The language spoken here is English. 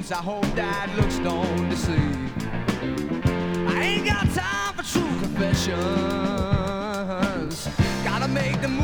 dreams. I hope that looks don't deceive. I ain't got time for true confessions. Gotta make the move.